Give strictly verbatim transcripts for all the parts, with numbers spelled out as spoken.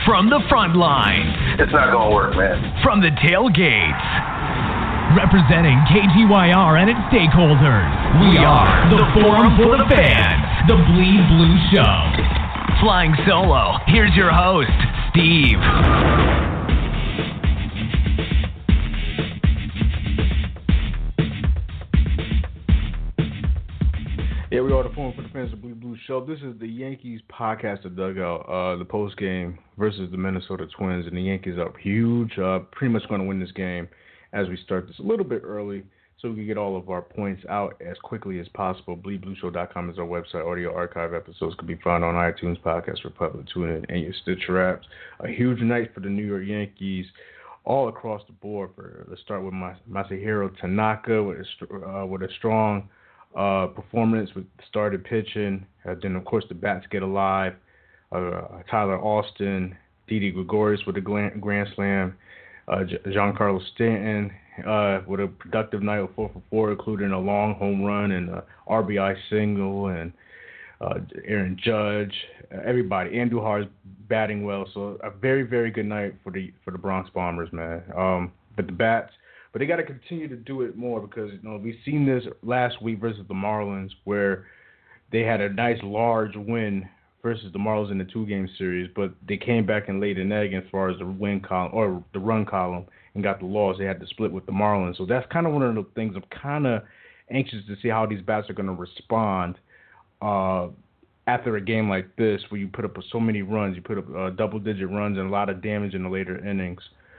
From the front lines. It's not going to work, man. From the tailgates. Representing K G Y R and its stakeholders, we are the Forum for the Fans, the Bleed Blue Show. Flying solo, here's your host, Steve. Yeah, we are the Forum for the Fans, the Bleed Blue Show. This is the Yankees podcast of Dugout, uh, the post game versus the Minnesota Twins, and the Yankees up huge. Uh, pretty much going to win this game as we start this a little bit early so we can get all of our points out as quickly as possible. bleed blue show dot com is our website. Audio archive episodes can be found on iTunes, Podcast Republic, TuneIn, and your Stitcher apps. A huge night for the New York Yankees all across the board. For, let's start with my, Masahiro Tanaka with a, uh, with a strong uh, performance with started pitching. Uh, then, of course, the bats get alive. Uh, Tyler Austin, Didi Gregorius with a grand, grand slam. Uh, Giancarlo Stanton uh, with a productive night of four for four, including a long home run and a R B I single, and uh, Aaron Judge, uh, everybody. Andujar's batting well, so a very, very good night for the for the Bronx Bombers, man. Um, but the bats, but they got to continue to do it more because you know we've seen this last week versus the Marlins, where they had a nice large win versus the Marlins in the two-game series, but they came back and laid an egg as far as the win column or the run column and got the loss. They had to split with the Marlins, so that's kind of one of the things I'm kind of anxious to see how these bats are going to respond uh, after a game like this, where you put up so many runs, you put up uh, double-digit runs and a lot of damage in the later innings.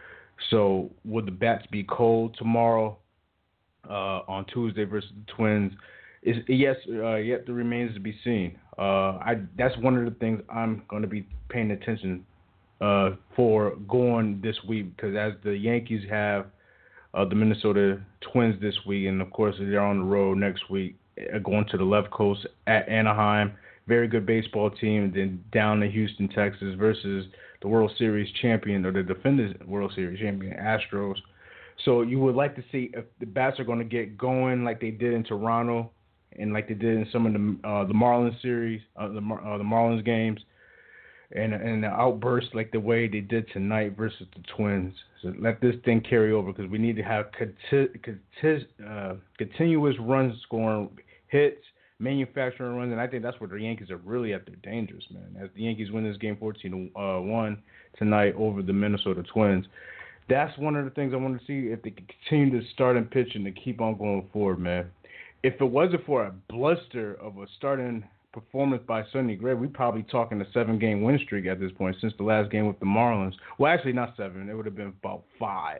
So would the bats be cold tomorrow uh, on Tuesday versus the Twins? Is yes, uh, yet the remains to be seen. Uh, I that's one of the things I'm going to be paying attention uh, for going this week, because as the Yankees have uh, the Minnesota Twins this week, and of course they're on the road next week, uh, going to the left coast at Anaheim, very good baseball team, and then down to Houston, Texas versus the World Series champion or the defending World Series champion Astros. So you would like to see if the bats are going to get going like they did in Toronto, and like they did in some of the uh, the Marlins series, uh, the uh, the Marlins games, and and the outburst like the way they did tonight versus the Twins. So let this thing carry over, because we need to have conti- conti- uh, continuous run scoring, hits, manufacturing runs, and I think that's where the Yankees are really at their dangers, man. As the Yankees win this game fourteen to one tonight over the Minnesota Twins, that's one of the things I want to see if they can continue to start and pitch and to keep on going forward, man. If it wasn't for a bluster of a starting performance by Sonny Gray, we'd probably talking a seven-game win streak at this point since the last game with the Marlins. Well, actually not seven. It would have been about five.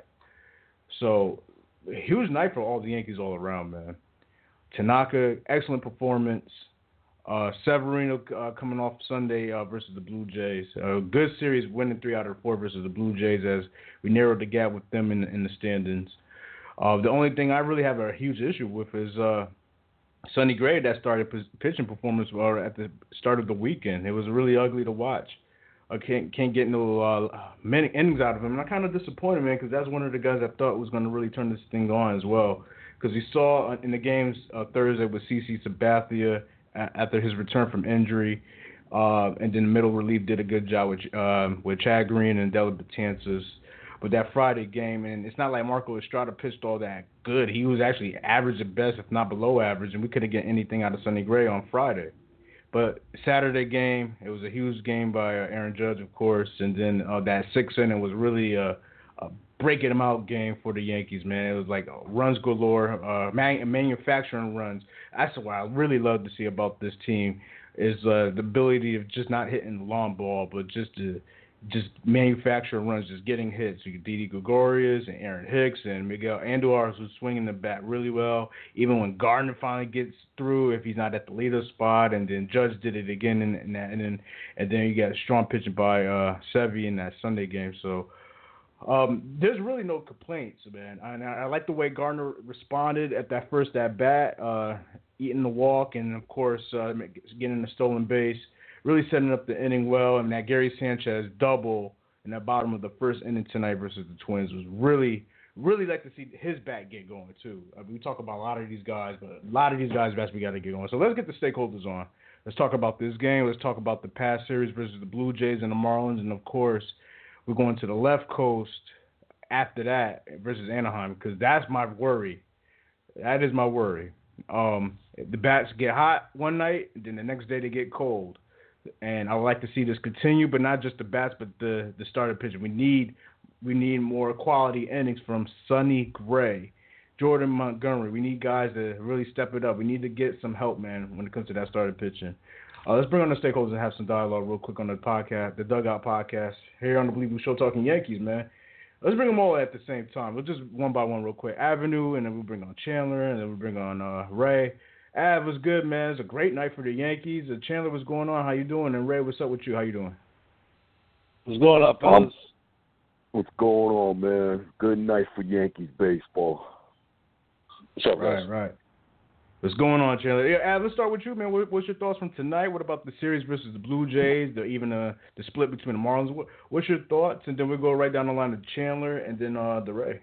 So, huge night for all the Yankees all around, man. Tanaka, excellent performance. Uh, Severino uh, coming off Sunday uh, versus the Blue Jays. A uh, good series, winning three out of four versus the Blue Jays as we narrowed the gap with them in, in the standings. Uh, the only thing I really have a huge issue with is uh, Sonny Gray that started p- pitching performance uh, at the start of the weekend. It was really ugly to watch. I can't can't get no uh, many innings out of him, and I'm kind of disappointed, man, because that's one of the guys I thought was going to really turn this thing on as well. Because we saw in the games uh, Thursday with CeCe Sabathia after his return from injury, uh, and then the middle relief did a good job with uh, with Chad Green and Della Betances. But that Friday game, and it's not like Marco Estrada pitched all that good. He was actually average at best, if not below average, and we couldn't get anything out of Sonny Gray on Friday. But Saturday game, it was a huge game by uh, Aaron Judge, of course, and then uh, that sixth inning was really a, a breaking them out game for the Yankees, man. It was like runs galore, uh, man, manufacturing runs. That's what I really love to see about this team is uh, the ability of just not hitting the long ball, but just to just manufacture runs, just getting hits. You get Didi Gregorius and Aaron Hicks and Miguel Andujar, who's swinging the bat really well. Even when Gardner finally gets through, if he's not at the leader spot, and then Judge did it again in, in that, and then and then you got strong pitching by uh, Sevy in that Sunday game. So um, there's really no complaints, man. I, I like the way Gardner responded at that first at bat, uh, eating the walk, and of course uh, getting the stolen base. Really setting up the inning well, and that Gary Sanchez double in the bottom of the first inning tonight versus the Twins was really, really like to see his bat get going too. I mean, we talk about a lot of these guys, but a lot of these guys' bats we got to get going. So let's get the stakeholders on. let's talk about this game. Let's talk about the past series versus the Blue Jays and the Marlins. And, of course, we're going to the left coast after that versus Anaheim because that's my worry. That is my worry. Um, the bats get hot one night, and then the next day they get cold. And I would like to see this continue, but not just the bats, but the, the starting pitcher. We need we need more quality innings from Sonny Gray, Jordan Montgomery. We need guys to really step it up. We need to get some help, man, when it comes to that starting pitching. Uh, let's bring on the stakeholders and have some dialogue real quick on the podcast, the Dugout Podcast, here on the Bleed Blue Show, talking Yankees, man. Let's bring them all at the same time. We'll just one by one real quick. Avenue, and then we'll bring on Chandler, and then we'll bring on uh, Ray. Av was good, man. It's a great night for the Yankees. Uh, Chandler, what's going on? How you doing? And Ray, what's up with you? How you doing? What's going on, fellas? Um, what's going on, man? Good night for Yankees baseball. What's up, guys? Right, right. What's going on, Chandler? Yeah, Ad, let's start with you, man. What, what's your thoughts from tonight? What about the series versus the Blue Jays, the, even uh, the split between the Marlins? What, what's your thoughts? And then we'll go right down the line to Chandler and then uh, the Ray.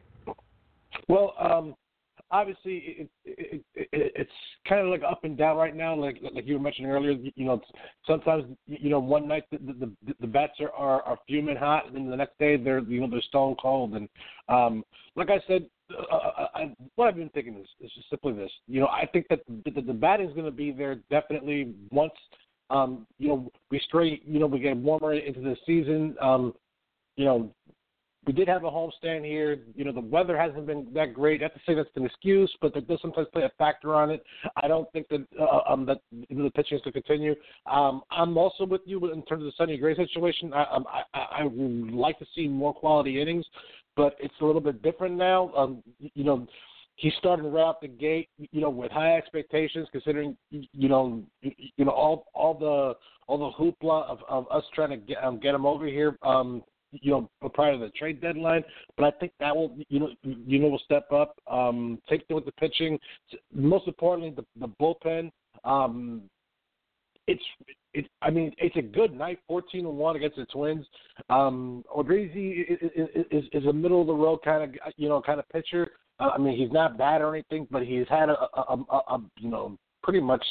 Well, um, obviously, it, it, it, it, it's kind of like up and down right now, like like you were mentioning earlier. You know, sometimes you know one night the the, the bats are, are, are fuming hot, and then the next day they're you know they're stone cold. And um, like I said. Uh, I, what I've been thinking is, is just simply this. You know, I think that the, the batting is going to be there definitely once, um, you know, we stray, you know, we get warmer into the season. Um, you know, we did have a homestand here. You know, the weather hasn't been that great. Not to say that's an excuse, but there does sometimes play a factor on it. I don't think that uh, um, that the pitching is to continue. Um, I'm also with you in terms of the Sonny Gray situation. I, I, I would like to see more quality innings. But it's a little bit different now. Um, you know, he started right out the gate, you know, with high expectations, considering, you know, you know all all the all the hoopla of, of us trying to get um, get him over here, um, you know, prior to the trade deadline. But I think that will, you know, you know, will step up. Um, take it with the pitching. Most importantly, the the bullpen. Um, It's, it, I mean, it's a good night, fourteen to one against the Twins. Um, Odorizzi is, is, is a middle of the road kind of, you know, kind of pitcher. Uh, I mean, he's not bad or anything, but he's had a, a, a, a you know, pretty much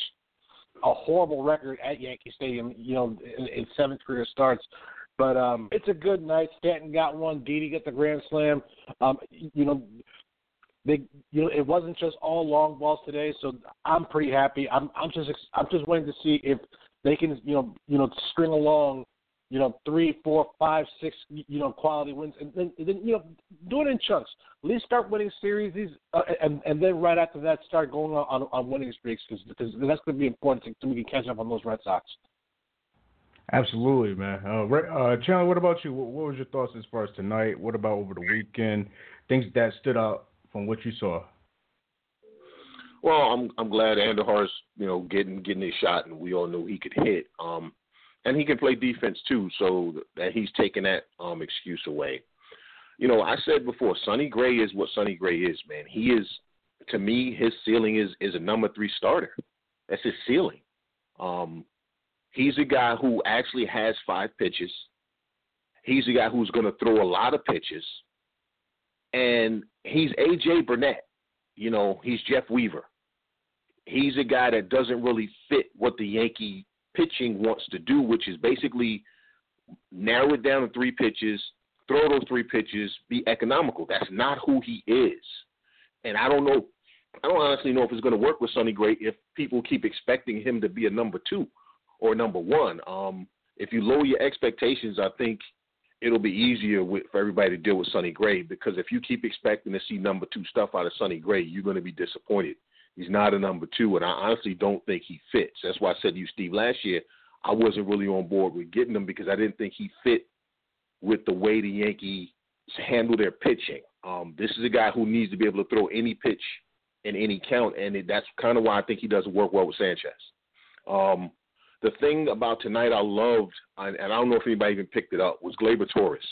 a horrible record at Yankee Stadium, you know, in, in seven career starts. But um, it's a good night. Stanton got one. Didi got the grand slam. Um, you know. They, you know, it wasn't just all long balls today, so I'm pretty happy. I'm, I'm just, I'm just waiting to see if they can, you know, you know, string along, you know, three, four, five, six, you know, quality wins, and then, and then you know, do it in chunks. At least start winning series, uh, and and then right after that, start going on on, on winning streaks because because that's going to be important to, to we can catch up on those Red Sox. Absolutely, man. Uh, uh, Chandler, what about you? What, what was your thoughts as far as tonight? What about over the weekend? Things that stood out from what you saw? Well, I'm I'm glad Andujar's, you know, getting getting his shot, and we all knew he could hit. Um, and he can play defense too, so that he's taking that um excuse away. You know, I said before, Sonny Gray is what Sonny Gray is, man. He is, to me, his ceiling is is a number three starter. That's his ceiling. Um, he's a guy who actually has five pitches. He's a guy who's going to throw a lot of pitches. And he's A J Burnett. You know, he's Jeff Weaver. He's a guy that doesn't really fit what the Yankee pitching wants to do, which is basically narrow it down to three pitches, throw those three pitches, be economical. That's not who he is. And I don't know, I don't honestly know if it's going to work with Sonny Gray if people keep expecting him to be a number two or number one. Um, if you lower your expectations, I think it'll be easier with, for everybody to deal with Sonny Gray, because if you keep expecting to see number two stuff out of Sonny Gray, you're going to be disappointed. He's not a number two, and I honestly don't think he fits. That's why I said to you, Steve, last year I wasn't really on board with getting him because I didn't think he fit with the way the Yankees handle their pitching. Um, this is a guy who needs to be able to throw any pitch in any count, and it, that's kind of why I think he doesn't work well with Sanchez. Um, The thing about tonight I loved, and I don't know if anybody even picked it up, was Gleyber Torres.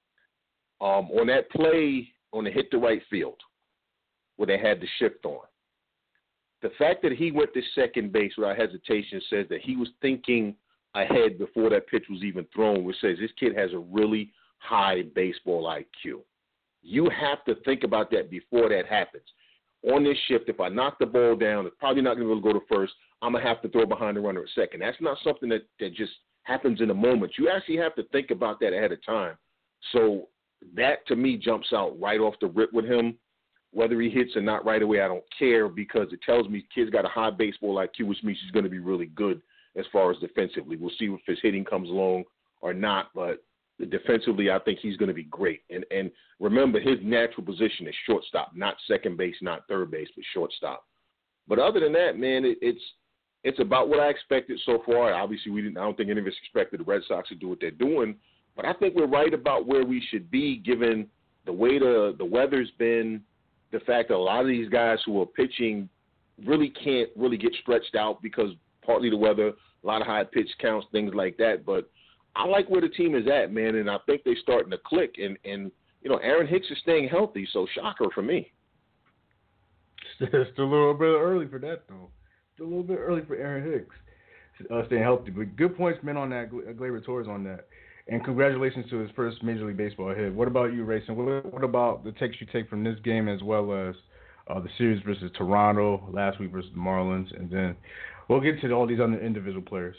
Um, on that play on the hit to right field where they had the shift on, the fact that he went to second base without hesitation says that he was thinking ahead before that pitch was even thrown, which says this kid has a really high baseball I Q. You have to think about that before that happens. on this shift, if I knock the ball down, it's probably not going to be able to go to first. I'm going to have to throw behind the runner at second. That's not something that, that just happens in a moment. You actually have to think about that ahead of time. So that, to me, jumps out right off the rip with him. Whether he hits or not right away, I don't care, because it tells me kid's got a high baseball I Q, which means he's going to be really good as far as defensively. We'll see if his hitting comes along or not, but defensively, I think he's going to be great. And and remember, his natural position is shortstop, not second base, not third base, but shortstop. But other than that, man, it, it's it's about what I expected so far. Obviously, we didn't. I don't think any of us expected the Red Sox to do what they're doing, but I think we're right about where we should be, given the way the the weather's been, the fact that a lot of these guys who are pitching really can't really get stretched out because partly the weather, a lot of high pitch counts, things like that. But I like where the team is at, man, and I think they're starting to click. And, and you know, Aaron Hicks is staying healthy, so shocker for me. It's still a little bit early for that, though. Still a little bit early for Aaron Hicks uh, staying healthy. But good points, man, on that. Gleyber Torres on that. And congratulations to his first Major League Baseball hit. What about you, Rayson? What, what about the takes you take from this game, as well as uh, the series versus Toronto last week versus the Marlins? And then we'll get to all these other individual players.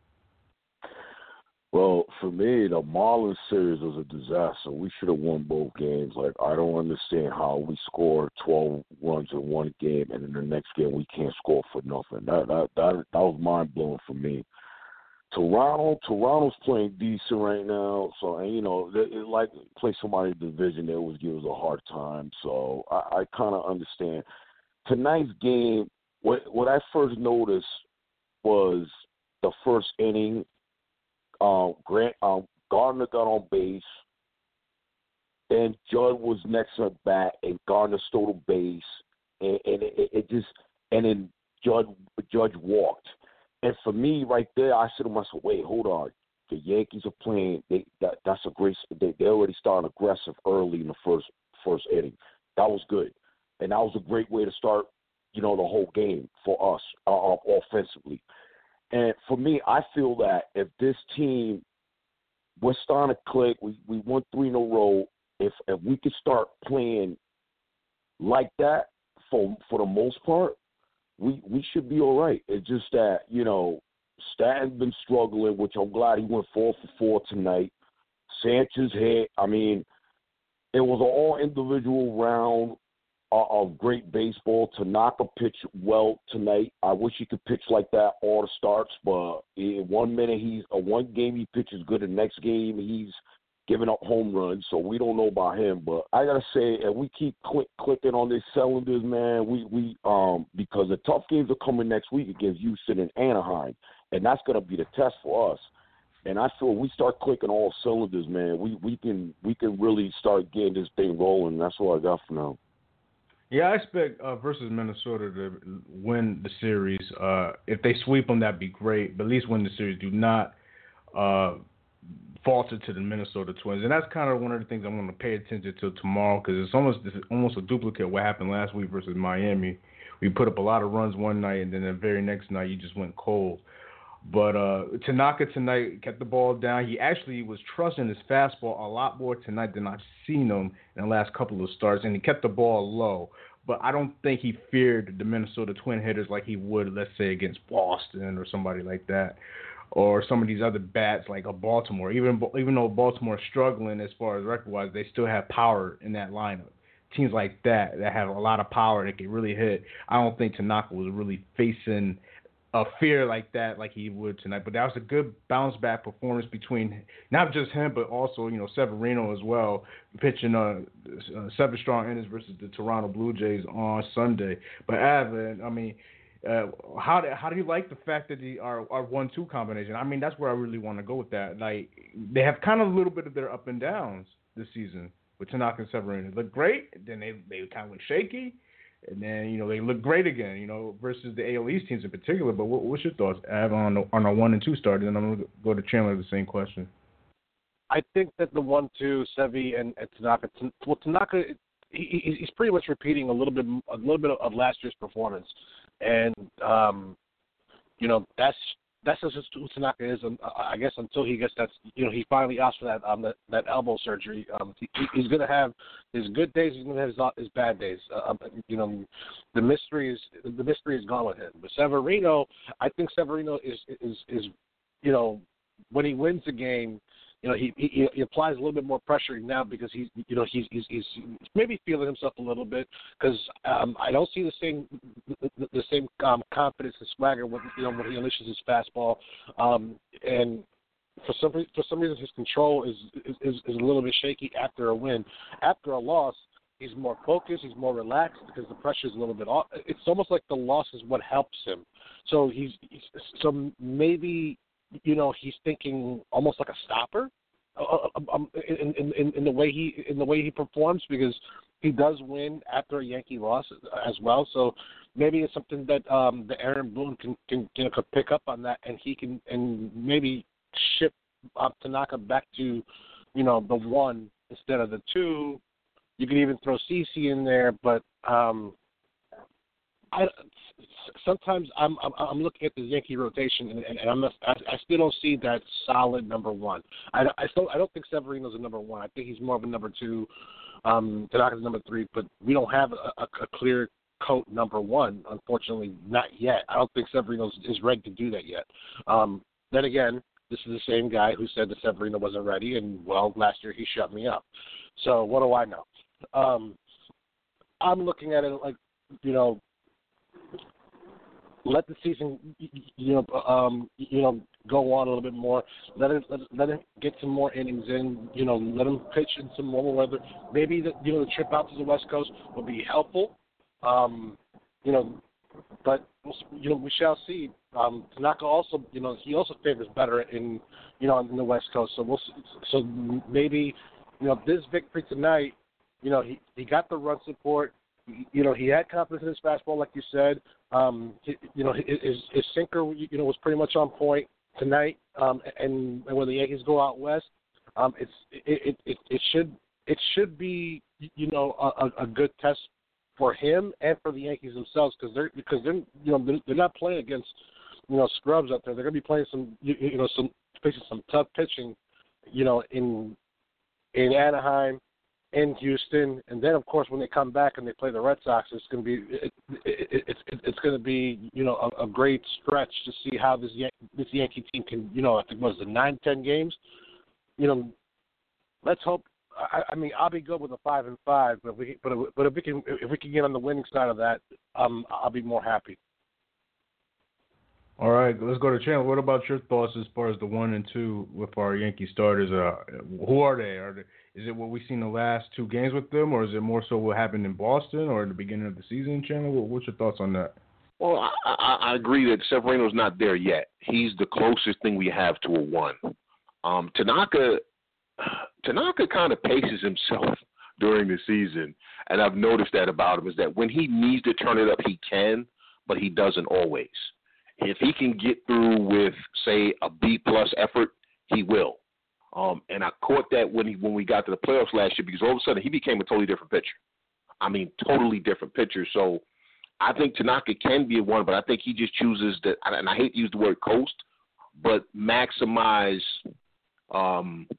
Well, for me, the Marlins series was a disaster. We should have won both games. Like, I don't understand how we scored twelve runs in one game, and in the next game we can't score for nothing. That that that, that was mind blowing for me. Toronto, Toronto's playing decent right now. So, and you know, they, it, like play somebody in the division, they always give us a hard time. So, I, I kind of understand. Tonight's game, what what I first noticed was the first inning. Um, Grant um, Gardner got on base, and Judd was next to bat, and Gardner stole the base, and, and it, it just and then Judd Judge walked, and for me right there, I said to myself, "Wait, hold on, the Yankees are playing. They that that's a great. They they already started aggressive early in the first first inning. That was good, and that was a great way to start, you know, the whole game for us uh, offensively." And for me, I feel that if this team, we're starting to click, we, we won three in a row, if if we could start playing like that for for the most part, we, we should be all right. It's just that, you know, Stanton's been struggling, which I'm glad he went four for four tonight. Sanchez hit. I mean, it was an all-individual round of great baseball. Tanaka pitched well tonight. I wish he could pitch like that all the starts, but in one minute he's a one game he pitches good, the next game he's giving up home runs. So we don't know about him. But I gotta say, if we keep click, clicking on these cylinders, man, we we um because the tough games are coming next week against Houston and Anaheim, and that's gonna be the test for us. And I feel we start clicking all cylinders, man, we we can we can really start getting this thing rolling. That's all I got for now. Yeah, I expect uh, versus Minnesota to win the series. Uh, if they sweep them, that'd be great. But at least win the series. Do not uh, falter to the Minnesota Twins, and that's kind of one of the things I'm going to pay attention to tomorrow, because it's almost it's almost a duplicate of what happened last week versus Miami. We put up a lot of runs one night, and then the very next night you just went cold. But uh, Tanaka tonight kept the ball down. He actually was trusting his fastball a lot more tonight than I've seen him in the last couple of starts, and he kept the ball low. But I don't think he feared the Minnesota Twin hitters like he would, let's say, against Boston or somebody like that, or some of these other bats like a Baltimore. Even even though Baltimore is struggling as far as record-wise, they still have power in that lineup. Teams like that that have a lot of power that can really hit. I don't think Tanaka was really facing a fear like that, like he would tonight. But that was a good bounce back performance between not just him, but also, you know, Severino as well, pitching uh, uh, seven strong innings versus the Toronto Blue Jays on Sunday. But Evan, I mean, uh, how do, how do you like the fact that the our our one two combination? I mean, that's where I really want to go with that. Like, they have kind of a little bit of their up and downs this season with Tanaka and Severino. They look great, then they they kind of look shaky. And then, you know, they look great again, you know, versus the A L East teams in particular. But what, what's your thoughts, Av, on the, on our one and two starters? And I'm going to go to Chandler with the same question. I think that the one two, Sevy and, and Tanaka, well, Tanaka, he, he's pretty much repeating a little bit, a little bit of last year's performance, and um, you know, that's that's just who Tanaka is, and uh, I guess until he gets that, you know, he finally asked for that um that, that elbow surgery. Um, he, he's gonna have his good days. He's gonna have his, his bad days. Uh, you know, the mystery is the mystery is gone with him. But Severino, I think Severino is is is, you know, when he wins the game, you know, he, he he applies a little bit more pressure now because he's, you know, he's he's, he's maybe feeling himself a little bit because um, I don't see the same the, the same um, confidence and swagger when, you know, when he unleashes his fastball, um, and for some for some reason his control is, is is a little bit shaky after a win. After a loss, he's more focused, he's more relaxed because the pressure is a little bit off. It's almost like the loss is what helps him. So he's, he's so maybe, you know, he's thinking almost like a stopper uh, um, in, in, in the way he in the way he performs, because he does win after a Yankee loss as well. So maybe it's something that um, the Aaron Boone can, can, can pick up on that, and he can and maybe ship uh, Tanaka back to, you know, the one instead of the two. You could even throw CeCe in there, but um, I. Sometimes I'm, I'm I'm looking at the Yankee rotation, and, and I'm not, I, I still don't see that solid number one. I, I still I don't think Severino's a number one. I think he's more of a number two. Um, Tanaka's number three, but we don't have a, a, a clear cut number one. Unfortunately, not yet. I don't think Severino is ready to do that yet. Um, then again, this is the same guy who said that Severino wasn't ready, and well, last year he shut me up. So what do I know? Um, I'm looking at it like, you know, let the season, you know, um, you know, go on a little bit more. Let it, let it, let it get some more innings in. You know, let him pitch in some warmer weather. Maybe the, you know, the trip out to the West Coast will be helpful. Um, you know, but you know, we shall see. Um, Tanaka also, you know, he also favors better in, you know, in the West Coast. So we'll, so maybe, you know, this victory tonight, you know, he he got the run support. You know, he had confidence in his fastball, like you said. Um, he, you know, his, his sinker, you know, was pretty much on point tonight. Um, and, and when the Yankees go out west, um, it's it, it, it should it should be, you know, a, a good test for him and for the Yankees themselves, because they're because they're you know they're, they're not playing against, you know, scrubs out there. They're going to be playing some you, you know some facing some tough pitching, you know, in in Anaheim, in Houston, and then of course when they come back and they play the Red Sox, it's going to be it, it, it, it, it's going to be you know a, a great stretch to see how this Yan- this Yankee team can, you know, I think it was the nine ten games, you know, let's hope. I, I mean, I'll be good with a five and five, but we but but if we can if we can get on the winning side of that, um, I'll be more happy. All right, let's go to Chandler. What about your thoughts as far as the one and two with our Yankee starters? Uh, who are they? Are they, is it what we've seen the last two games with them, or is it more so what happened in Boston or in the beginning of the season, Chandler? What, what's your thoughts on that? Well, I, I, I agree that Severino's not there yet. He's the closest thing we have to a one. Um, Tanaka, Tanaka kind of paces himself during the season, and I've noticed that about him, is that when he needs to turn it up, he can, but he doesn't always. If he can get through with, say, a B-plus effort, he will. Um, and I caught that when he when we got to the playoffs last year, because all of a sudden he became a totally different pitcher. I mean, totally different pitcher. So I think Tanaka can be a one, but I think he just chooses to, and I hate to use the word coast, but maximize um,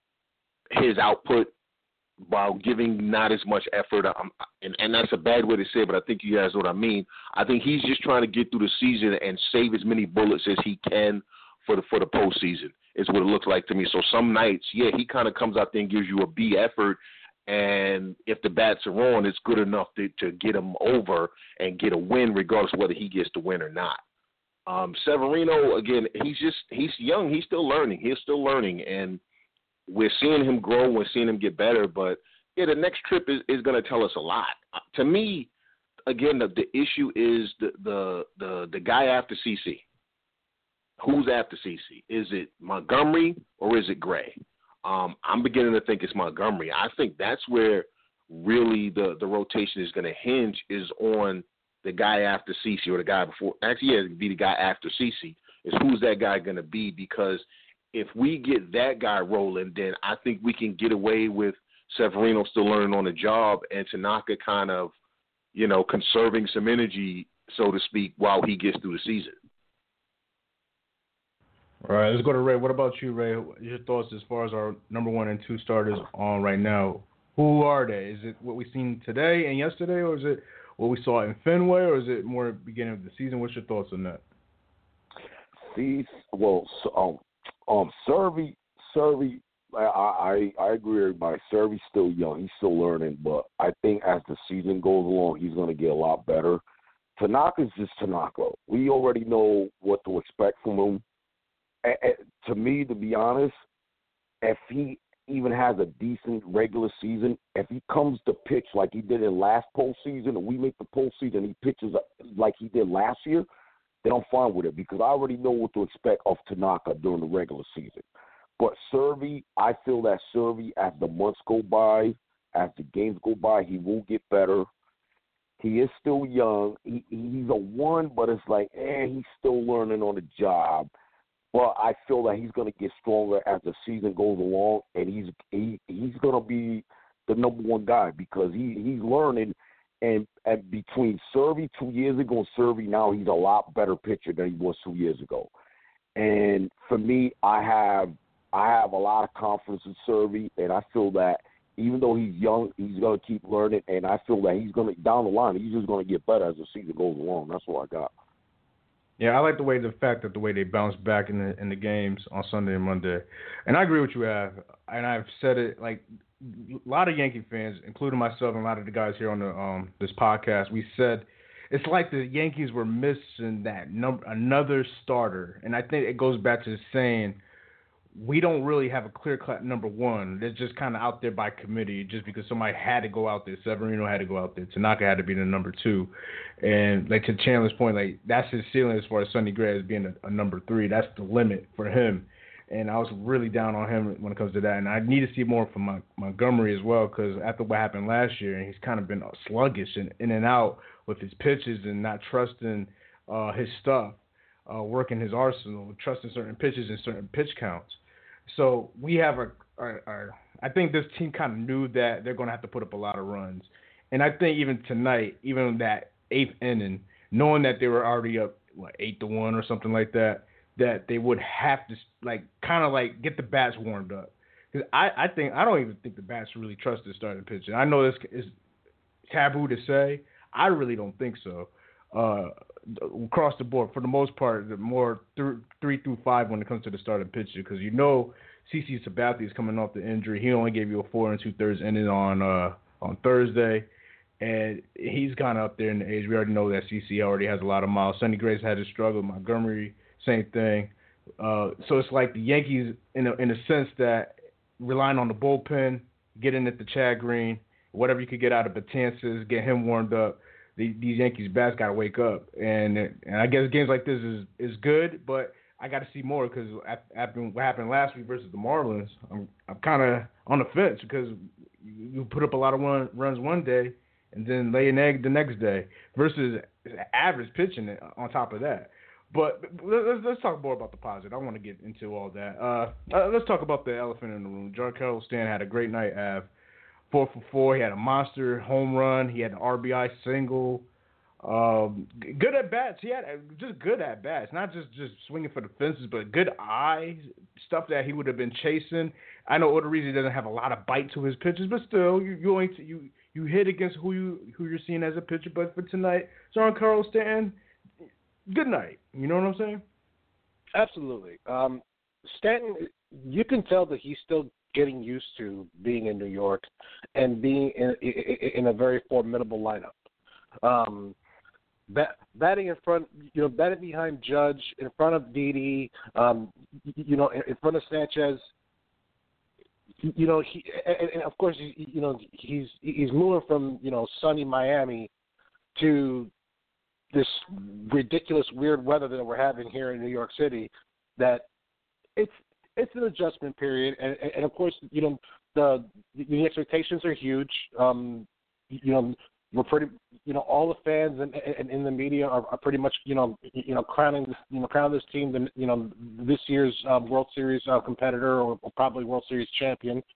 his output while giving not as much effort. Um, and, and that's a bad way to say it, but I think you guys know what I mean. I think he's just trying to get through the season and save as many bullets as he can for the for the postseason, is what it looks like to me. So some nights, yeah, he kind of comes out there and gives you a B effort, and if the bats are on, it's good enough to, to get him over and get a win, regardless of whether he gets the win or not. Um, Severino, again, he's just he's young. He's still learning. He's still learning, and we're seeing him grow. We're seeing him get better. But, yeah, the next trip is, is going to tell us a lot. Uh, to me, again, the, the issue is the, the the the guy after CeCe. Who's after CeCe? Is it Montgomery or is it Gray? Um, I'm beginning to think it's Montgomery. I think that's where really the, the rotation is going to hinge, is on the guy after CeCe, or the guy before. Actually, yeah, it'd be the guy after CeCe. Is who's that guy going to be? Because if we get that guy rolling, then I think we can get away with Severino still learning on the job and Tanaka kind of, you know, conserving some energy, so to speak, while he gets through the season. All right, let's go to Ray. What about you, Ray? Your thoughts as far as our number one and two starters on right now? Who are they? Is it what we've seen today and yesterday, or is it what we saw in Fenway, or is it more beginning of the season? What's your thoughts on that? See, well, so, um, um, Servey, Servey, I, I, I agree with everybody. Servey's still young. He's still learning, but I think as the season goes along, he's going to get a lot better. Tanaka's just Tanaka. We already know what to expect from him. And, and to me, to be honest, if he even has a decent regular season, if he comes to pitch like he did in last postseason, and we make the postseason, and he pitches like he did last year, then I'm fine with it because I already know what to expect of Tanaka during the regular season. But Servey, I feel that Servey, as the months go by, as the games go by, he will get better. He is still young. He, he's a one, but it's like, eh, he's still learning on the job. But I feel that he's going to get stronger as the season goes along, and he's he, he's going to be the number one guy because he, he's learning. And, and between Servey two years ago and Servey now, he's a lot better pitcher than he was two years ago. And for me, I have I have a lot of confidence in Servey, and I feel that even though he's young, he's going to keep learning, and I feel that he's going to, down the line, he's just going to get better as the season goes along. That's what I got. Yeah, I like the way the fact that the way they bounce back in the in the games on Sunday and Monday, and I agree with you, Av. And I've said it like a lot of Yankee fans, including myself and a lot of the guys here on the um this podcast. We said it's like the Yankees were missing that number another starter, and I think it goes back to saying we don't really have a clear-cut number one. They're just kind of out there by committee just because somebody had to go out there. Severino had to go out there. Tanaka had to be the number two. And, like, to Chandler's point, like, that's his ceiling as far as Sonny Gray as being a, a number three. That's the limit for him. And I was really down on him when it comes to that. And I need to see more from Mon- Montgomery as well because after what happened last year, and he's kind of been sluggish and in and out with his pitches and not trusting uh, his stuff, uh, working his arsenal, trusting certain pitches and certain pitch counts. So we have a, a, a – I think this team kind of knew that they're going to have to put up a lot of runs. And I think even tonight, even that eighth inning, knowing that they were already up, what, eight to one or something like that, that they would have to, like, kind of, like, get the bats warmed up. Because I, I think – I don't even think the bats really trust the starting pitcher. I know this is taboo to say. I really don't think so. Uh, across the board, for the most part, the more th- three through five when it comes to the starting pitcher, because you know CeCe Sabathia is coming off the injury. He only gave you a four and two thirds inning on uh, on Thursday, and he's kind of up there in the age. We already know that CeCe already has a lot of miles. Sonny Gray's had his struggle. Montgomery, same thing. Uh, so it's like the Yankees, in a, in a sense, that relying on the bullpen, getting at the Chad Green, whatever you could get out of Betances, get him warmed up. The, these Yankees bats got to wake up, and and I guess games like this is, is good, but I got to see more because after what happened last week versus the Marlins, I'm I'm kind of on the fence because you, you put up a lot of one, runs one day and then lay an egg the next day versus average pitching on top of that. But let's, let's talk more about the positive. I want to get into all that. Uh, uh, let's talk about the elephant in the room. Giancarlo Stanton had a great night, Av. Four for four. He had a monster home run. He had an R B I single. Um, good at bats. He had just good at bats, not just, just swinging for the fences, but good eye stuff that he would have been chasing. I know Odorizzi doesn't have a lot of bite to his pitches, but still, you you you, you hit against who you who you're seeing as a pitcher. But for tonight, Giancarlo Stanton, good night. You know what I'm saying? Absolutely. Um, Stanton, you can tell that he's still getting used to being in New York and being in, in a very formidable lineup. Um, bat, batting in front, you know, batting behind Judge, in front of Didi, um, you know, in front of Sanchez. You know, he and, and of course, you know, he's he's moving from you know sunny Miami to this ridiculous weird weather that we're having here in New York City. That it's It's an adjustment period, and, and of course, you know the the expectations are huge. Um, you know, we're pretty, you know, all the fans and, and in the media are, are pretty much, you know, you know, crowning this, you know, crowning this team, the, you know, this year's um, World Series uh, competitor or, or probably World Series champion.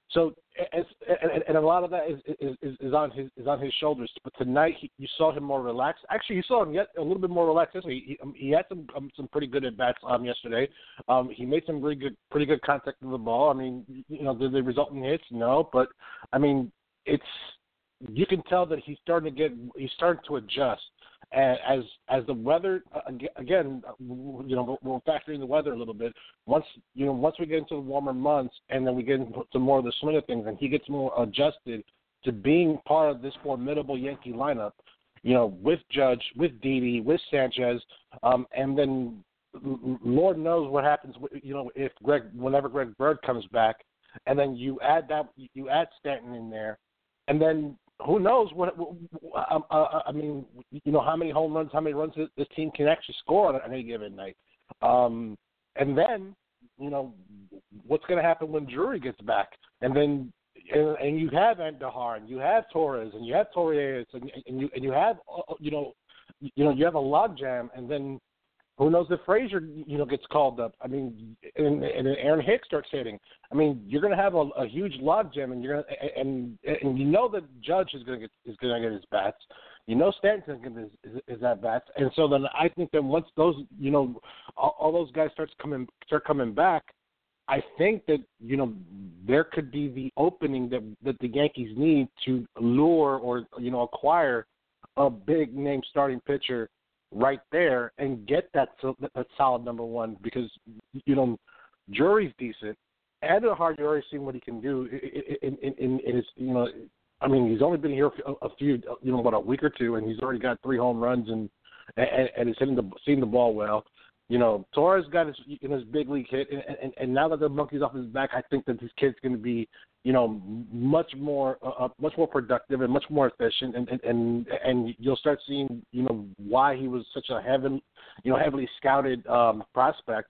So, and, and a lot of that is, is is on his is on his shoulders. But tonight, he, you saw him more relaxed. Actually, you saw him yet a little bit more relaxed yesterday. He, he had some um, some pretty good at bats um, yesterday. Um, he made some pretty good pretty good contact with the ball. I mean, you know, did they result in hits? No, but I mean, it's you can tell that he's starting to get he's starting to adjust. And as as the weather again, you know, we'll factor in the weather a little bit. Once you know, once we get into the warmer months, and then we get into more of the swing of things, and he gets more adjusted to being part of this formidable Yankee lineup. You know, with Judge, with Didi, with Sanchez, um, and then Lord knows what happens. You know, if Greg, whenever Greg Bird comes back, and then you add that, you add Stanton in there, and then. Who knows what? Uh, uh, I mean, you know, how many home runs, how many runs this, this team can actually score on, on any given night, um, and then you know what's going to happen when Drury gets back, and then and, and you have Andujar, and you have Torres, and you have Torres, and, and you and you have you know you know you have a logjam, and then who knows if Frazier you know gets called up? I mean, and, and Aaron Hicks starts hitting. I mean, you're going to have a, a huge logjam, and you're gonna, and and you know that Judge is going to get is going to get his bats. You know Stanton is going to get his, his at bats, and so then I think that once those you know all, all those guys starts coming start coming back, I think that you know there could be the opening that that the Yankees need to lure or you know acquire a big name starting pitcher. Right there and get that that solid number one because you know Drury's decent. Andujar, you already seen what he can do in, in, in, in his you know I mean he's only been here a few you know about a week or two and he's already got three home runs and and, and he's hitting the seeing the ball well. You know Torres got his you know, his big league hit and, and, and now that the monkey's off his back, I think that this kid's going to be you know much more uh, much more productive and much more efficient and, and and and you'll start seeing you know why he was such a heavy you know heavily scouted um, prospect.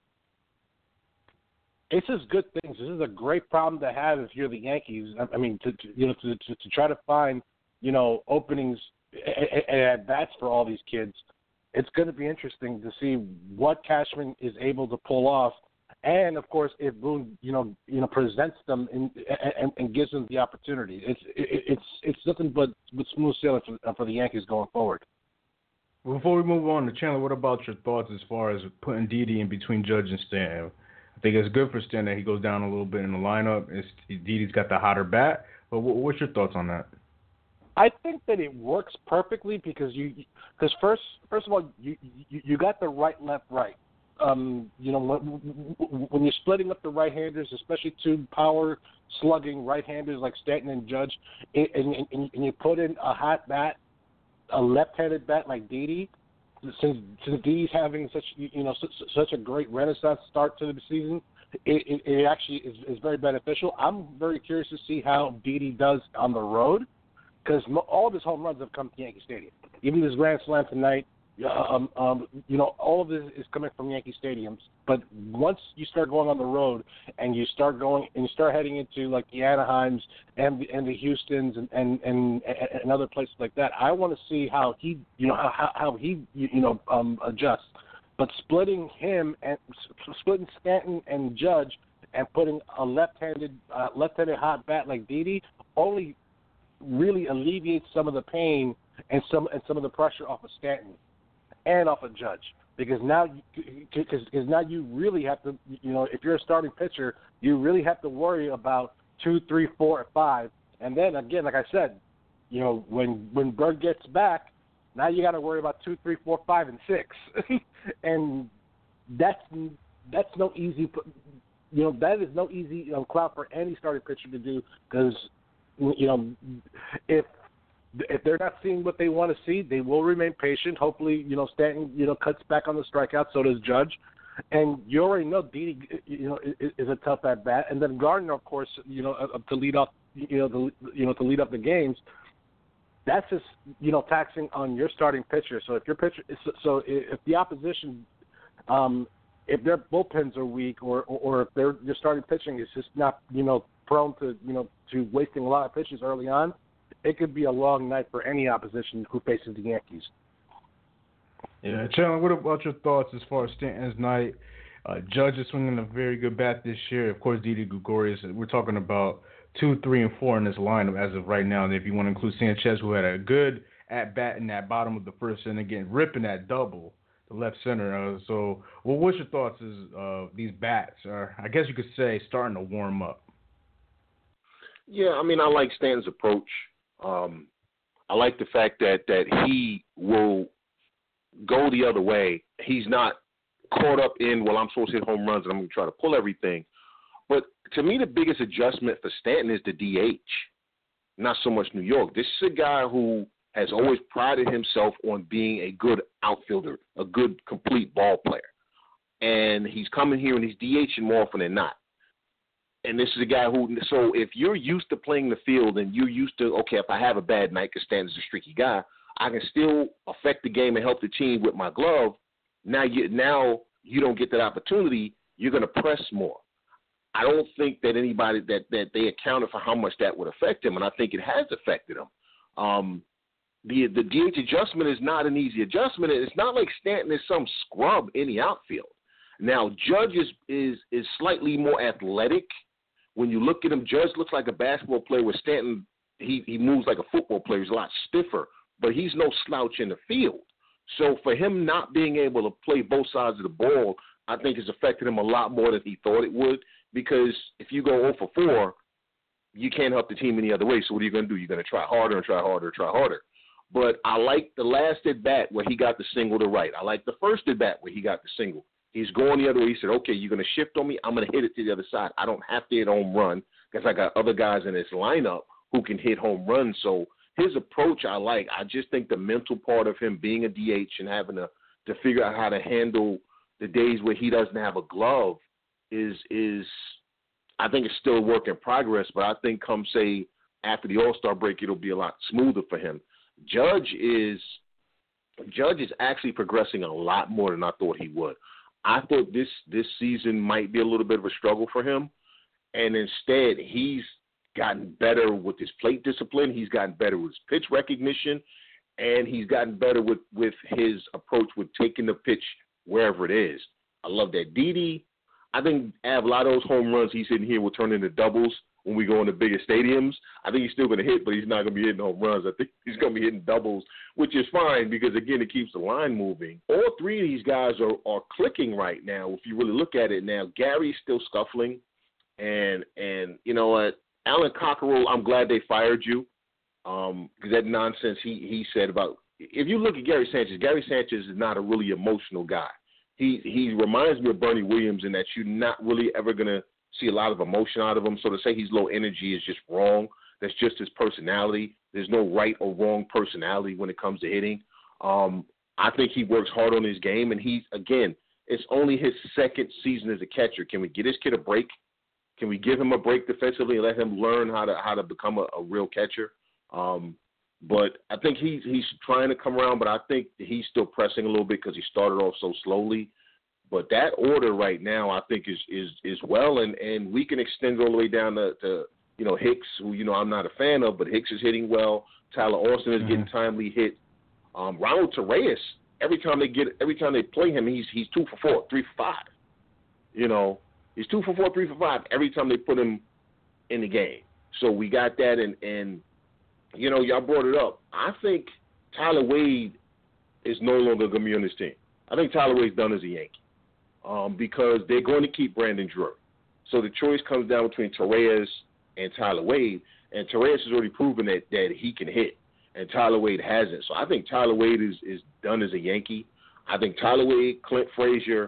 It's just good things. This is a great problem to have if you're the Yankees. I mean to, to you know to, to to try to find you know openings and at bats for all these kids. It's going to be interesting to see what Cashman is able to pull off, and of course, if Boone, you know, you know, presents them in, and, and gives them the opportunity. It's it, it's it's nothing but, but smooth sailing for, for the Yankees going forward. Well, before we move on to Chandler, what about your thoughts as far as putting Didi in between Judge and Stanton? I think it's good for Stanton that he goes down a little bit in the lineup. It's, Didi's got the hotter bat, but what's your thoughts on that? I think that it works perfectly because you, because first, first of all, you, you you got the right, left, right. Um, you know, when, when you're splitting up the right-handers, especially two power slugging right-handers like Stanton and Judge, and, and, and you put in a hot bat, a left-handed bat like Didi, since since Didi's having such you know such, such a great renaissance start to the season, it, it, it actually is, is very beneficial. I'm very curious to see how Didi does on the road. Because all of his home runs have come to Yankee Stadium. Even this grand slam tonight, um, um, you know, all of this is coming from Yankee Stadiums. But once you start going on the road and you start going and you start heading into like the Anaheims and the, and the Houstons and, and, and, and other places like that, I want to see how he, you know, how, how he, you know, um, adjusts. But splitting him and splitting Stanton and Judge and putting a left-handed, uh, left-handed hot bat like Didi only really alleviates some of the pain and some and some of the pressure off of Stanton and off of Judge because now because now you really have to you know if you're a starting pitcher you really have to worry about two, three, four, or five, and then again like I said, you know when when Bird gets back, now you got to worry about two, three, four, five, and six, and that's that's no easy you know that is no easy um, cloud for any starting pitcher to do because. You know, if if they're not seeing what they want to see, they will remain patient. Hopefully, you know, Stanton, you know, cuts back on the strikeout. So does Judge, and you already know Didi, you know, is, is a tough at bat. And then Gardner, of course, you know, uh, to lead off, you know, the you know to lead up the games. That's just you know taxing on your starting pitcher. So if your pitcher, so if the opposition, um, if their bullpens are weak, or or, or if their your starting pitching is just not, you know. prone to you know to wasting a lot of pitches early on, it could be a long night for any opposition who faces the Yankees. Yeah, Chandler, what about your thoughts as far as Stanton's night? Uh, Judge is swinging a very good bat this year. Of course, Didi Gregorius. We're talking about two, three, and four in this lineup as of right now. And if you want to include Sanchez, who had a good at bat in that bottom of the first inning, again ripping that double, the left center. Uh, so, well, what's your thoughts? Is uh, these bats are, I guess you could say, starting to warm up? Yeah, I mean, I like Stanton's approach. Um, I like the fact that that he will go the other way. He's not caught up in, well, I'm supposed to hit home runs and I'm going to try to pull everything. But to me, the biggest adjustment for Stanton is the D H, not so much New York. This is a guy who has always prided himself on being a good outfielder, a good complete ball player. And he's coming here and he's DHing more often than not. And this is a guy who, so if you're used to playing the field and you're used to, okay, if I have a bad night because Stanton's a streaky guy, I can still affect the game and help the team with my glove. Now you now you don't get that opportunity. You're going to press more. I don't think that anybody that, that they accounted for how much that would affect him, and I think it has affected him. Um, the the D H adjustment is not an easy adjustment. It's not like Stanton is some scrub in the outfield. Now Judge is is, is slightly more athletic. When you look at him, Judge looks like a basketball player. With Stanton, he he moves like a football player. He's a lot stiffer, but he's no slouch in the field. So for him not being able to play both sides of the ball, I think has affected him a lot more than he thought it would. Because if you go oh for four, you can't help the team any other way. So what are you going to do? You're going to try harder and try harder and try harder. But I like the last at bat where he got the single to right. I like the first at bat where he got the single. He's going the other way. He said, okay, you're going to shift on me. I'm going to hit it to the other side. I don't have to hit a home run because I got other guys in this lineup who can hit home runs. So his approach I like. I just think the mental part of him being a D H and having to, to figure out how to handle the days where he doesn't have a glove is, is I think it's still a work in progress, but I think come, say, after the All-Star break, it'll be a lot smoother for him. Judge is Judge is actually progressing a lot more than I thought he would. I thought this, this season might be a little bit of a struggle for him, and instead he's gotten better with his plate discipline. He's gotten better with his pitch recognition, and he's gotten better with, with his approach with taking the pitch wherever it is. I love that. Didi, I think a lot of those home runs he's hitting here will turn into doubles when we go into bigger stadiums. I think he's still going to hit, but he's not going to be hitting home runs. I think he's going to be hitting doubles, which is fine because, again, it keeps the line moving. All three of these guys are, are clicking right now. If you really look at it now, Gary's still scuffling. And, and you know what, Alan Cockerell, I'm glad they fired you because um, that nonsense he, he said about – if you look at Gary Sanchez, Gary Sanchez is not a really emotional guy. He he reminds me of Bernie Williams in that you're not really ever going to see a lot of emotion out of him. So to say he's low energy is just wrong. That's just his personality. There's no right or wrong personality when it comes to hitting. Um, I think he works hard on his game, and he's, again, it's only his second season as a catcher. Can we get this kid a break? Can we give him a break defensively and let him learn how to how to become a, a real catcher? Um, but I think he's he's trying to come around, but I think he's still pressing a little bit because he started off so slowly. But that order right now, I think, is is is well, and, and we can extend all the way down to, to, you know, Hicks, who, you know, I'm not a fan of, but Hicks is hitting well. Tyler Austin is mm-hmm. getting timely hit. Um, Ronald Torreyes, every time they get, every time they play him, he's he's two for four, three for five. You know, he's two for four, three for five every time they put him in the game. So we got that, and and you know, y'all brought it up. I think Tyler Wade is no longer going to be on this team. I think Tyler Wade's done as a Yankee um, because they're going to keep Brandon Drury. So the choice comes down between Torreyes and Tyler Wade, and Torreyes has already proven that, that he can hit, and Tyler Wade hasn't. So I think Tyler Wade is, is done as a Yankee. I think Tyler Wade, Clint Frazier,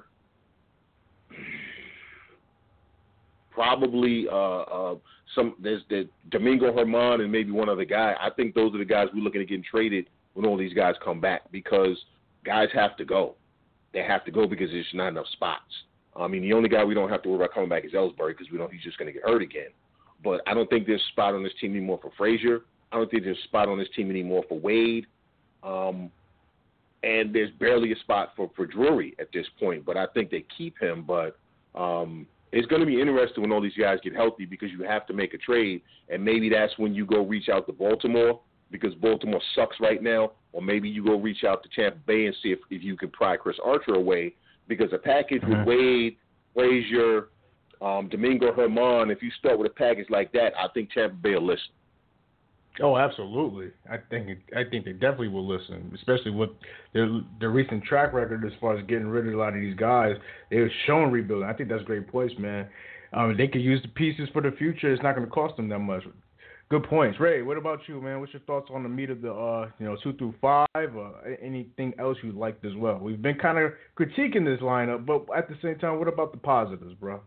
probably uh, uh, some there's the Domingo Germán and maybe one other guy. I think those are the guys we're looking at getting traded when all these guys come back because guys have to go. They have to go because there's not enough spots. I mean, the only guy we don't have to worry about coming back is Ellsbury because we know he's just going to get hurt again. But I don't think there's a spot on this team anymore for Frazier. I don't think there's a spot on this team anymore for Wade. Um, and there's barely a spot for, for Drury at this point. But I think they keep him. But um, it's going to be interesting when all these guys get healthy because you have to make a trade. And maybe that's when you go reach out to Baltimore because Baltimore sucks right now. Or maybe you go reach out to Tampa Bay and see if, if you can pry Chris Archer away because a package mm-hmm. with Wade, Frazier, um, Domingo Herman, if you start with a package like that, I think Tampa Bay will listen. Oh, absolutely. I think I think they definitely will listen, especially with their their recent track record as far as getting rid of a lot of these guys. They're showing rebuilding. I think that's a great place, man. Um, they could use the pieces for the future. It's not going to cost them that much. Good points, Ray. What about you, man? What's your thoughts on the meat of the uh, you know two through five? Or anything else you liked as well? We've been kind of critiquing this lineup, but at the same time, what about the positives, bro?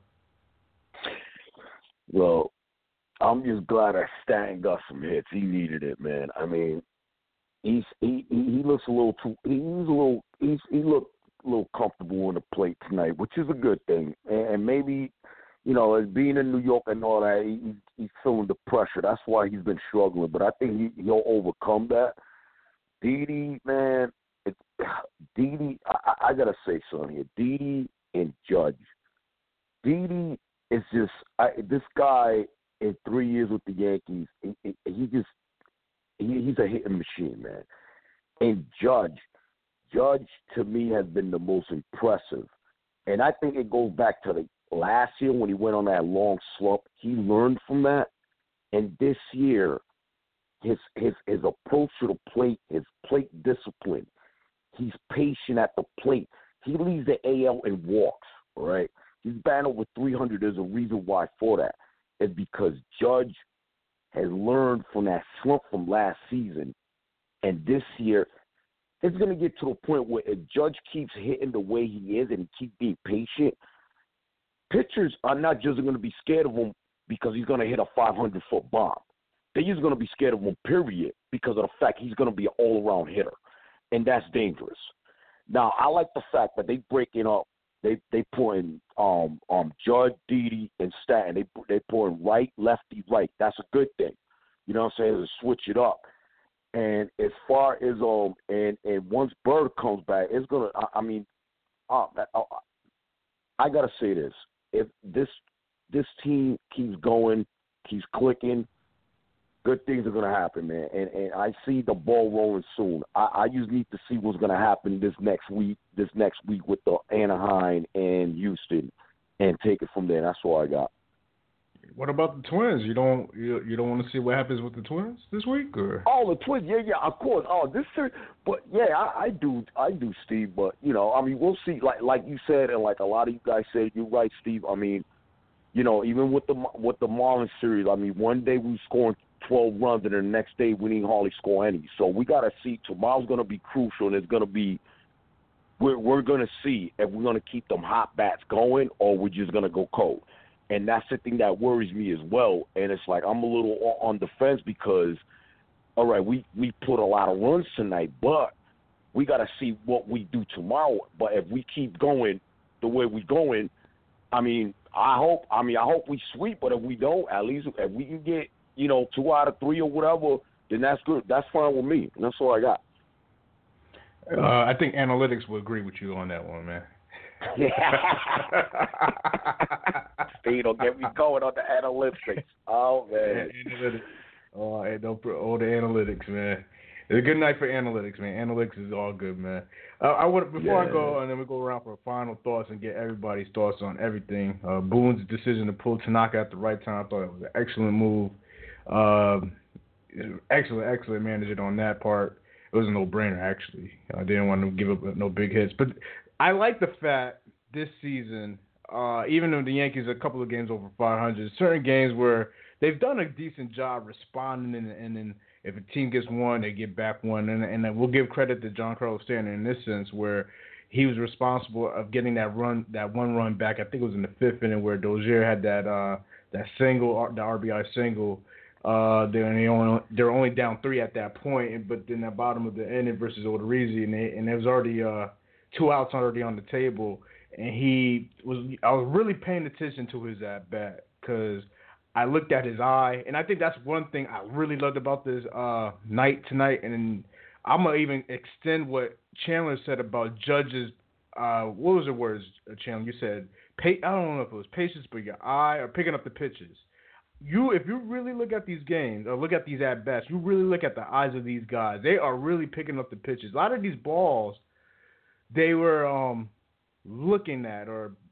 Well, I'm just glad that Stan got some hits. He needed it, man. I mean, he's he he looks a little too. He's a little. He's he looked a little comfortable on the plate tonight, which is a good thing. And maybe, you know, as being in New York and all that, he, he's feeling the pressure. That's why he's been struggling. But I think he, he'll overcome that. Didi, man, it, Didi. I, I gotta say something here. Didi and Judge. Didi is just I, this guy. In three years with the Yankees, he, he, he just he, he's a hitting machine, man. And Judge, Judge to me has been the most impressive, and I think it goes back to the last year when he went on that long slump. He learned from that, and this year, his his his approach to the plate, his plate discipline, he's patient at the plate. He leads the A L in walks, all right? He's batting over three hundred. There's a reason why for that. Is because Judge has learned from that slump from last season, and this year it's going to get to a point where if Judge keeps hitting the way he is and he keeps being patient, pitchers are not just going to be scared of him because he's going to hit a five hundred foot bomb. They're just going to be scared of him, period, because of the fact he's going to be an all-around hitter, and that's dangerous. Now, I like the fact that they breaking up. They they putting um um Judge, Didi, and Stanton. They they pouring right, lefty, right. That's a good thing. You know what I'm saying? To switch it up. And as far as um and and once Bird comes back, it's gonna. I, I mean, uh, I, I gotta say this: if this this team keeps going, keeps clicking, good things are gonna happen, man. And and I see the ball rolling soon. I, I just need to see what's gonna happen this next week. This next week with the Anaheim and Houston, and take it from there. That's all I got. What about the Twins? You don't you, you don't want to see what happens with the Twins this week, or? Oh, the Twins, yeah, yeah, of course. Oh, this, but yeah, I, I do, I do, Steve. But you know, I mean, we'll see. Like like you said, and like a lot of you guys said, you're right, Steve. I mean, you know, even with the with the Marlins series, I mean, one day we scoring twelve runs, and the next day we didn't hardly score any. So we got to see. Tomorrow's going to be crucial, and it's going to be. We're, we're going to see if we're going to keep them hot bats going or we're just going to go cold. And that's the thing that worries me as well. And it's like I'm a little on the fence because, all right, we, we put a lot of runs tonight, but we got to see what we do tomorrow. But if we keep going the way we're going, I mean, I hope I mean, I hope we sweep, but if we don't, at least if we can get, you know, two out of three or whatever, then that's good. That's fine with me. And that's all I got. Uh, I think analytics will agree with you on that one, man. Steve, don't get me going on the analytics. Oh, man. Analytics. Oh, hey, don't put all the analytics, man. It's a good night for analytics, man. Analytics is all good, man. Uh, I would before yeah. I go, and then we go around for final thoughts and get everybody's thoughts on everything. Uh, Boone's decision to pull Tanaka at the right time, I thought it was an excellent move. Uh, excellent, excellent management on that part. It was a no-brainer, actually. I didn't want to give up no big hits. But I like the fact this season, uh, even though the Yankees are a couple of games over five hundred, certain games where they've done a decent job responding, and, and then if a team gets one, they get back one. And, and we'll give credit to Giancarlo Stanton in this sense where he was responsible of getting that run, that one run back. I think it was in the fifth inning where Dozier had that uh, that single, the R B I single. Uh, they're only they're only down three at that point, but then at the bottom of the inning versus Odorizzi, and they, and there was already uh, two outs already on the table, and he was I was really paying attention to his at bat because I looked at his eye, and I think that's one thing I really loved about this uh, night tonight, and I'm gonna even extend what Chandler said about Judge's. Uh, what was the words, Chandler? You said pay, I don't know if it was patience, but your eye or picking up the pitches. You, if you really look at these games or look at these at bats, you really look at the eyes of these guys. They are really picking up the pitches. A lot of these balls, they were um, looking at or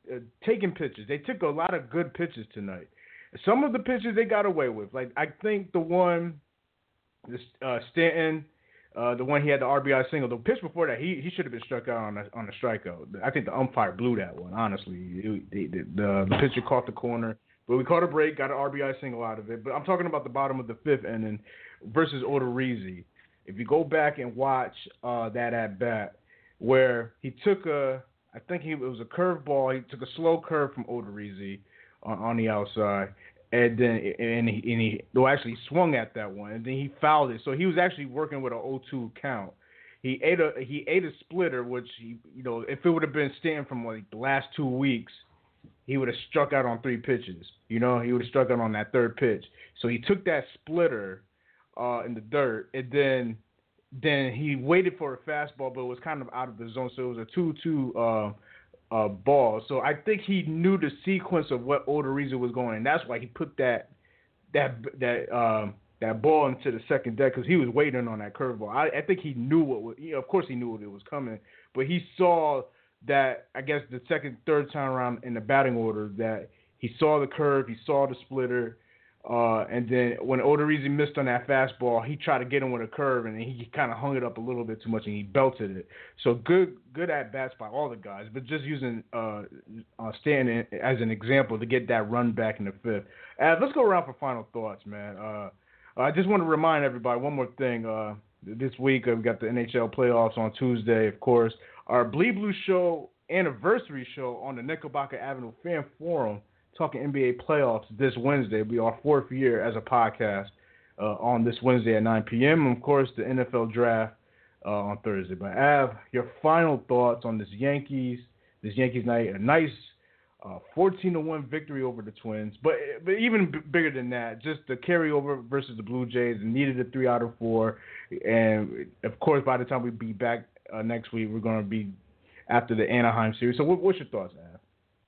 uh, taking pitches. They took a lot of good pitches tonight. Some of the pitches they got away with. Like I think the one, this uh, Stanton, uh, the one he had the R B I single. The pitch before that, he he should have been struck out on a, on a strikeout. I think the umpire blew that one. Honestly, it, the, the the pitcher caught the corner, but we caught a break, got an R B I single out of it. But I'm talking about the bottom of the fifth inning versus Odorizzi. If you go back and watch uh, that at bat, where he took a, I think he, it was a curveball. He took a slow curve from Odorizzi on, on the outside. And then and he, and he well, actually he swung at that one, and then he fouled it. So he was actually working with an oh two count. He ate a he ate a splitter, which he you know if it would have been Stanton from like the last two weeks, he would have struck out on three pitches. You know, he would have struck out on that third pitch. So he took that splitter uh, in the dirt, and then then he waited for a fastball, but it was kind of out of the zone. So it was a two two. Uh, Uh, ball. So I think he knew the sequence of what Odorizzi was going, and that's why he put that that that um, that ball into the second deck because he was waiting on that curveball. I, I think he knew what was, you know, of course he knew what it was coming, but he saw that I guess the second, third time around in the batting order that he saw the curve, he saw the splitter, uh, and then when Odorizzi missed on that fastball, he tried to get him with a curve, and he kind of hung it up a little bit too much, and he belted it. So good, good at bats by all the guys, but just using uh, uh, Stanton as an example to get that run back in the fifth. Uh, let's go around for final thoughts, man. Uh, I just want to remind everybody one more thing. Uh, this week uh, we got the N H L playoffs on Tuesday, of course. Our Bleed Blue Show anniversary show on the Knickerbocker Avenue Fan Forum, talking N B A playoffs this Wednesday. It'll be our fourth year as a podcast uh, on this Wednesday at nine p.m. And, of course, the N F L draft uh, on Thursday. But, Av, your final thoughts on this Yankees, this Yankees night, a nice uh, fourteen to one victory over the Twins. But but even b- bigger than that, just the carryover versus the Blue Jays, needed a three out of four. And, of course, by the time we be back uh, next week, we're going to be after the Anaheim series. So what, what's your thoughts, Av?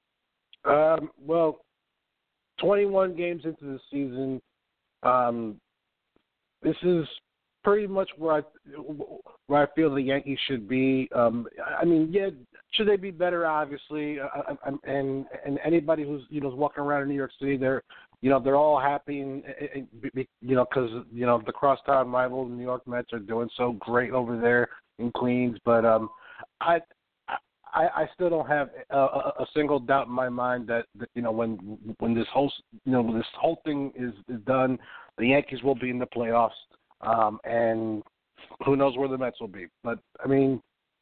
Um, well, twenty-one games into the season, um, this is pretty much where I where I feel the Yankees should be. Um, I mean, yeah, should they be better? Obviously, I, I, and and anybody who's you know walking around in New York City, they're you know they're all happy, and, and you know because you know the crosstown rivals, the New York Mets, are doing so great over there in Queens. But um, I. I, I still don't have a, a, a single doubt in my mind that, that you know when when this whole you know when this whole thing is, is done, the Yankees will be in the playoffs, um, and who knows where the Mets will be. But I mean,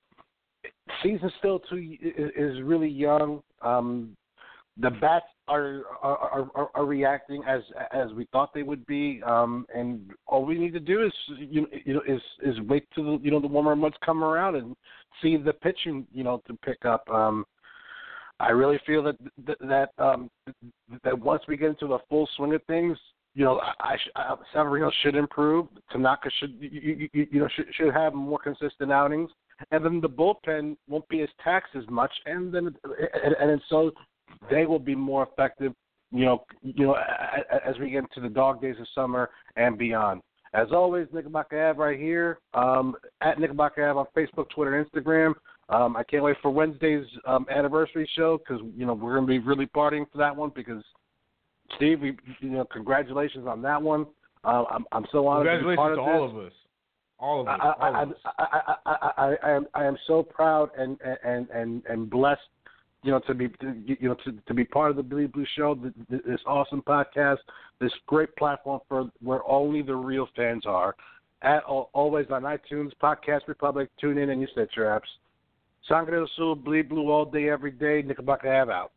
season still too is, is really young. Um, the bats are are, are are reacting as as we thought they would be, um, and all we need to do is you know is is wait till the, you know the warmer months come around and see the pitching you know to pick up. Um, I really feel that that that, um, that once we get into the full swing of things, you know, I, I Severino should improve. Tanaka should you, you, you know should should have more consistent outings, and then the bullpen won't be as taxed as much, and then and, and so. They will be more effective, you know, you know, as we get into the dog days of summer and beyond. As always, Knickerbocker Ave right here, um, at Knickerbocker Ave on Facebook, Twitter, Instagram. Um, I can't wait for Wednesday's um, anniversary show because, you know, we're going to be really partying for that one because, Steve, we, you know, congratulations on that one. Uh, I'm, I'm so honored to be part of this. Congratulations to all of us. All of us. I, all I, of us. I, I, I, I, I, am, I am so proud and, and, and, and blessed you know, to be, you know, to, to be part of the Bleed Blue Show, this awesome podcast, this great platform for where only the real fans are. At always on iTunes, Podcast Republic, tune in and you set your apps. Sangre del Sur, Bleed Blue all day, every day. Knickerbocker Ave out.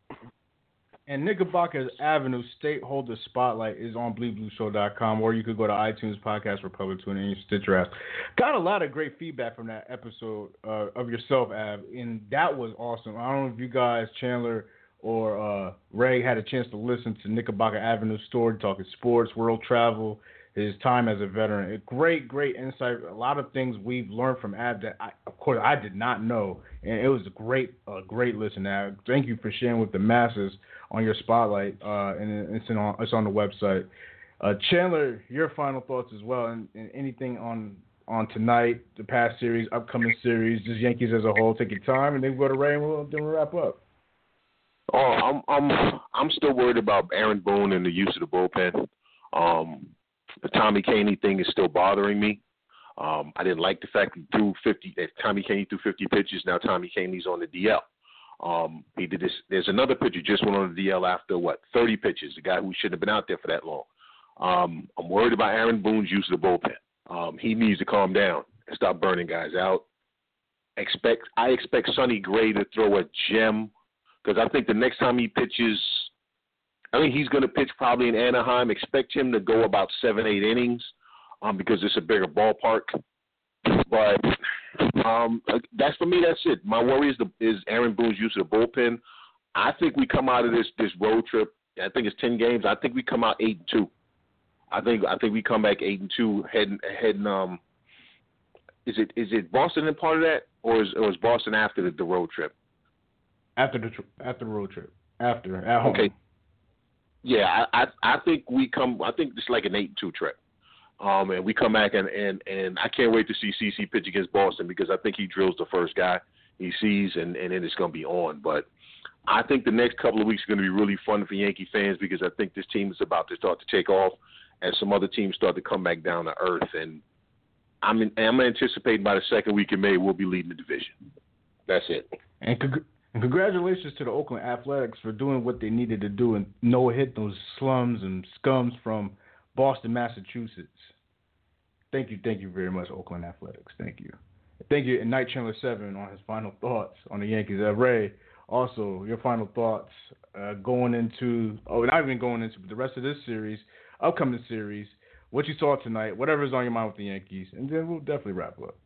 And Knickerbocker Avenue Stakeholder Spotlight is on bleed blue show dot com, or you could go to iTunes, Podcast Republic, tune in, and stitch your ass. Got a lot of great feedback from that episode uh, of yourself, Av, and that was awesome. I don't know if you guys, Chandler or uh, Ray, had a chance to listen to Knickerbocker Avenue story, talking sports, world travel, his time as a veteran. A great, great insight. A lot of things we've learned from Av that, I, of course, I did not know, and it was a great, uh, great listen, Av. Thank you for sharing with the masses on your spotlight, uh, and it's, in on, it's on the website. Uh, Chandler, your final thoughts as well, and, and anything on on tonight, the past series, upcoming series, just Yankees as a whole. Take your time, and then we'll go to Ray, and we'll, then we'll wrap up. Oh, I'm I'm I'm still worried about Aaron Boone and the use of the bullpen. Um, the Tommy Kahnle thing is still bothering me. Um, I didn't like the fact he threw fifty. That Tommy Kahnle threw fifty pitches. Now Tommy Kahnle's on the D L. Um, he did this. There's another pitcher just went on the D L after what thirty pitches. A guy who shouldn't have been out there for that long. Um, I'm worried about Aaron Boone's use of the bullpen. Um, he needs to calm down and stop burning guys out. Expect I expect Sonny Gray to throw a gem. Because I think the next time he pitches, I mean, he's going to pitch probably in Anaheim. Expect him to go about seven, eight innings um, because it's a bigger ballpark. But um, that's for me, that's it. My worry is, the, is Aaron Boone's use of the bullpen. I think we come out of this this road trip, I think it's ten games. I think we come out eight and two. I think I think we come back eight and two, heading heading. Um, is it is it Boston in part of that, or is or is Boston after the, the road trip? After the after the road trip, after at home. Okay. Yeah, I, I I think we come. I think it's like an eight and two trip, um, and we come back and, and, and I can't wait to see C C pitch against Boston because I think he drills the first guy he sees, and, and then it's going to be on. But I think the next couple of weeks are going to be really fun for Yankee fans because I think this team is about to start to take off, and some other teams start to come back down to earth. And I'm in, I'm anticipating by the second week in May we'll be leading the division. That's it. And. Congr- And congratulations to the Oakland Athletics for doing what they needed to do and no hit those slums and scums from Boston, Massachusetts. Thank you, thank you very much, Oakland Athletics. Thank you. Thank you, and Night Chandler seven on his final thoughts on the Yankees. Uh, Ray, also, your final thoughts uh, going into, oh, not even going into, but the rest of this series, upcoming series, what you saw tonight, whatever's on your mind with the Yankees, and then we'll definitely wrap up.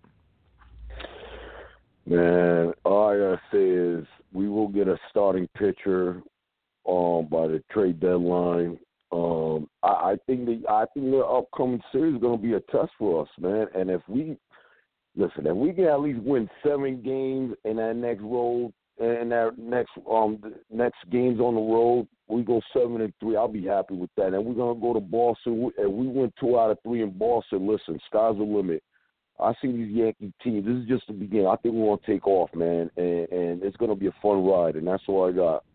Man, all I gotta say is we will get a starting pitcher um, by the trade deadline. Um, I, I think the I think the upcoming series is gonna be a test for us, man. And if we listen, if we can at least win seven games in that next road, and that next um next games on the road, we go seven and three. I'll be happy with that. And we're gonna go to Boston. And we win two out of three in Boston. Listen, sky's the limit. I see these Yankee teams. This is just the beginning. I think we're going to take off, man, and, and it's going to be a fun ride, and that's all I got.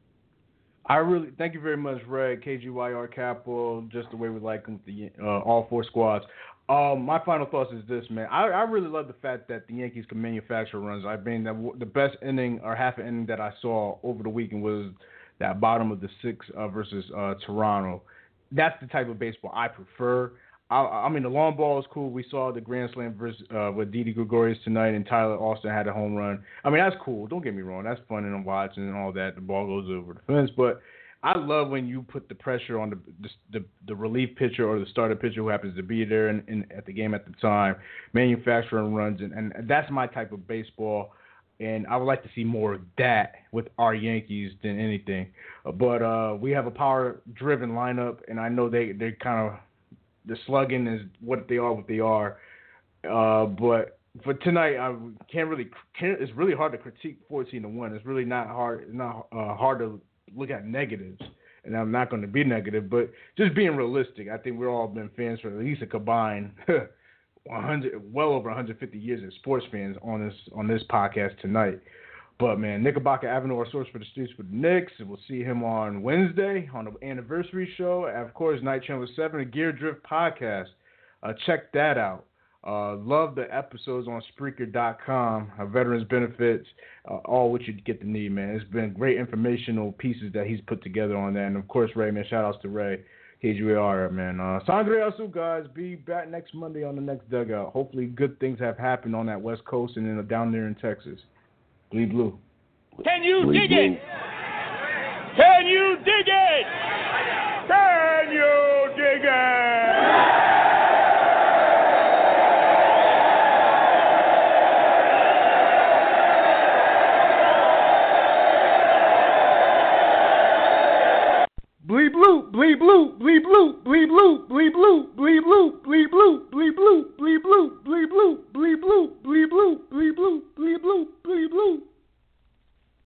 I really thank you very much, Ray, K G Y R Capital, just the way we like them with the uh, all four squads. Um, my final thoughts is this, man. I, I really love the fact that the Yankees can manufacture runs. I mean, the, the best inning or half an inning that I saw over the weekend was that bottom of the sixth uh, versus uh, Toronto. That's the type of baseball I prefer. I, I mean, the long ball is cool. We saw the grand slam versus, uh, with Didi Gregorius tonight, and Tyler Austin had a home run. I mean, that's cool. Don't get me wrong. That's fun, and I'm watching and all that. The ball goes over the fence. But I love when you put the pressure on the the, the, the relief pitcher or the starter pitcher who happens to be there in, in, at the game at the time, manufacturing runs. And, and that's my type of baseball. And I would like to see more of that with our Yankees than anything. But uh, we have a power-driven lineup, and I know they, they kind of – the slugging is what they are, what they are. Uh, but for tonight, I can't really. Can't, it's really hard to critique fourteen to one. It's really not hard. It's not uh, hard to look at negatives, and I'm not going to be negative. But just being realistic, I think we've all been fans for at least a combined one hundred, well over one hundred fifty years as sports fans on this on this podcast tonight. But, man, Knickerbocker Avenue, our source for the streets for the Knicks. And we'll see him on Wednesday on the anniversary show. And, of course, Night Chandler seven, a Gear Drift podcast. Uh, check that out. Uh, love the episodes on Spreaker dot com, uh, veterans benefits, uh, all what you get to need, man. It's been great informational pieces that he's put together on that. And, of course, Ray, man, shout-outs to Ray, K G A R, man. Uh, Sangre Azul, guys. Be back next Monday on the next dugout. Hopefully good things have happened on that West Coast and then down there in Texas. Bleed blue. Can you Bleed dig blue. it? Can you dig it? Can you dig it? Bleed blue, bleed blue, bleed blue, bleed blue, bleed blue, bleed blue, bleed blue, bleed blue.